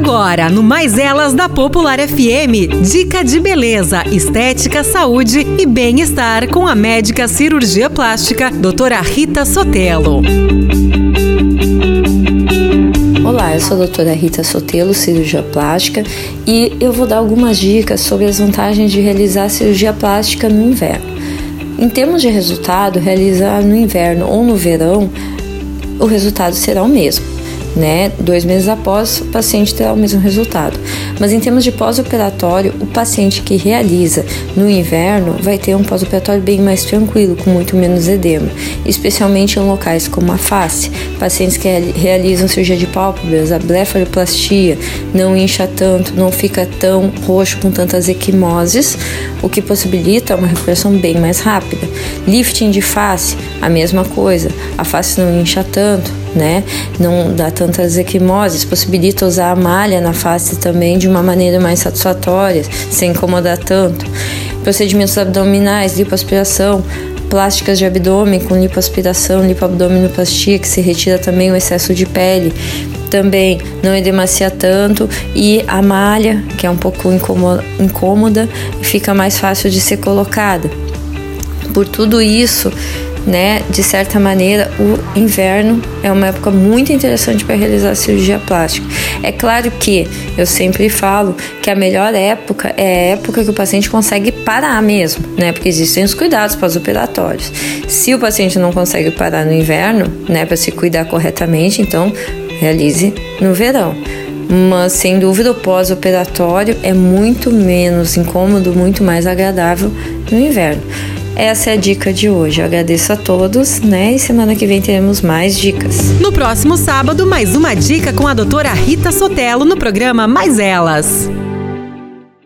Agora, no Mais Elas da Popular FM, dica de beleza, estética, saúde e bem-estar com a médica cirurgia plástica, doutora Rita Sotelo. Olá, eu sou a doutora Rita Sotelo, cirurgia plástica, e eu vou dar algumas dicas sobre as vantagens de realizar cirurgia plástica no inverno. Em termos de resultado, realizar no inverno ou no verão, o resultado será o mesmo, né? 2 meses após, o paciente terá o mesmo resultado. Mas em termos de pós-operatório, o paciente que realiza no inverno vai ter um pós-operatório bem mais tranquilo, com muito menos edema, especialmente em locais como a face. Pacientes que realizam cirurgia de pálpebras, a blefaroplastia, não incha tanto, não fica tão roxo com tantas equimoses, o que possibilita uma recuperação bem mais rápida. Lifting de face, a mesma coisa, a face não incha tanto, né? Não dá tantas equimoses, possibilita usar a malha na face também de uma maneira mais satisfatória, sem incomodar tanto. Procedimentos abdominais, lipoaspiração, plásticas de abdômen com lipoaspiração, lipoabdominoplastia, que se retira também o excesso de pele, também não edemacia tanto, e a malha, que é um pouco incômoda, fica mais fácil de ser colocada. Por tudo isso, né, de certa maneira, o inverno é uma época muito interessante para realizar a cirurgia plástica. É claro que eu sempre falo que a melhor época é a época que o paciente consegue parar mesmo, né, porque existem os cuidados pós-operatórios. Se o paciente não consegue parar no inverno, né, para se cuidar corretamente, então realize no verão. Mas, sem dúvida, o pós-operatório é muito menos incômodo, muito mais agradável no inverno. Essa é a dica de hoje. Eu agradeço a todos, né? E semana que vem teremos mais dicas. No próximo sábado, mais uma dica com a doutora Rita Sotelo no programa Mais Elas.